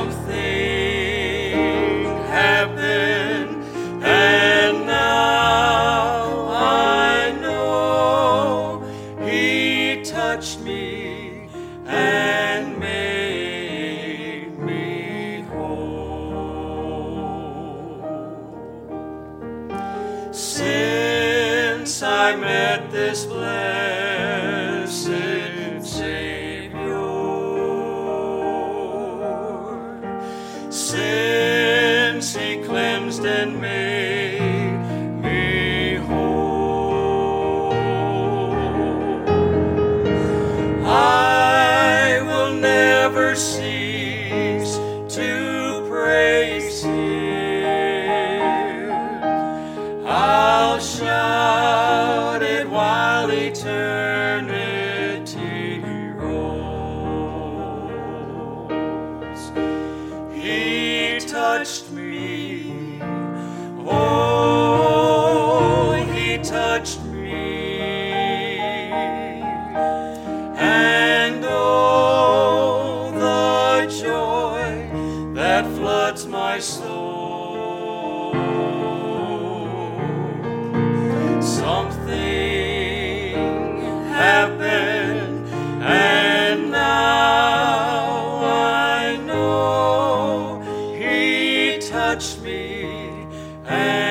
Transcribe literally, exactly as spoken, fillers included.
Something happened, and now I know He touched me and made me whole. Since I met this blessed Savior, since He cleansed and made me whole, I will never cease to praise Him. I'll shout it while eternity rolls. He touched me, oh, He touched me, and oh, the joy that floods my soul. Something happened, and now I know He touched me and